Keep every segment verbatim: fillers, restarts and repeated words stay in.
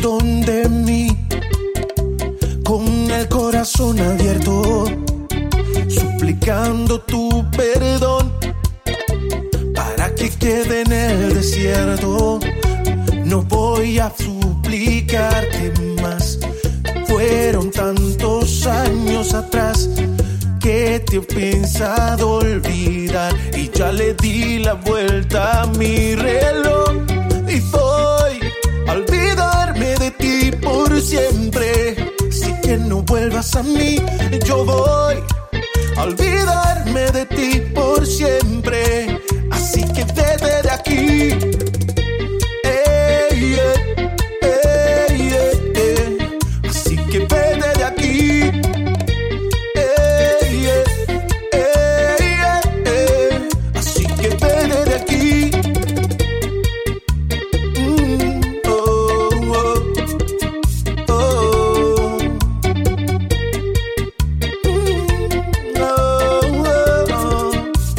donde mí, con el corazón abierto, suplicando tu perdón para que quede en el desierto. No voy a suplicarte más. Fueron tantos años atrás que te he pensado olvidar y ya le di la vuelta a mi reloj y voy a olvidarme de ti por siempre. Así que no vuelvas a mí, yo voy a olvidarme de ti por siempre. Así que vete de aquí. Ey, ey, ey, ey, ey. Así que vete de aquí. Ey, ey, ey, ey, ey. Así que vete de aquí. Mm, oh, oh, oh. Mm, oh, oh, oh.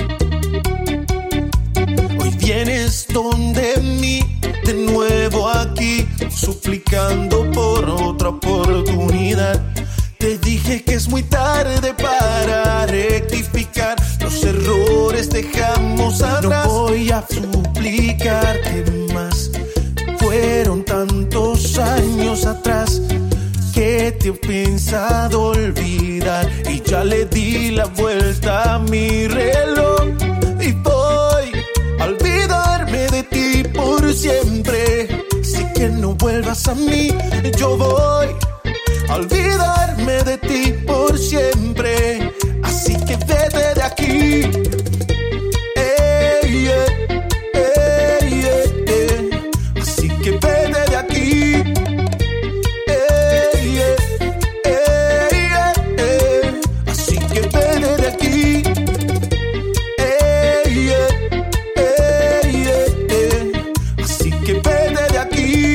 Hoy vienes donde mí, de nuevo aquí, suplicando por otra oportunidad. Te dije que es muy tarde para rectificar, los errores dejamos atrás. No voy a suplicarte más. Fueron tantos años atrás que te he pensado olvidar y ya le di la vuelta a mi reloj y voy a olvidarme de ti por siempre. Así que no vuelvas a mí, yo voy a olvidarme de ti por siempre. Así que vete de aquí. Ey, ey, ey, ey, ey. Así que vete de aquí. Ey, ey, ey, ey, ey. Así que vete de aquí. Ey, ey, ey, ey, ey. Así que vete de aquí.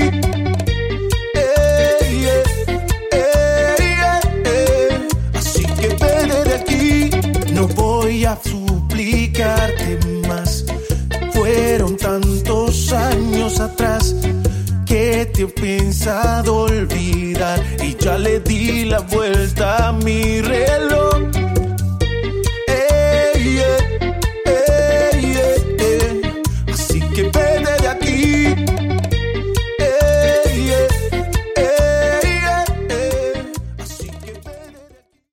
Ey, ey, ey, ey, ey. Así que vete de aquí. No voy a suplicarte más. Fueron tantos años atrás que te he pensado olvidar y ya le di la vuelta a mi reloj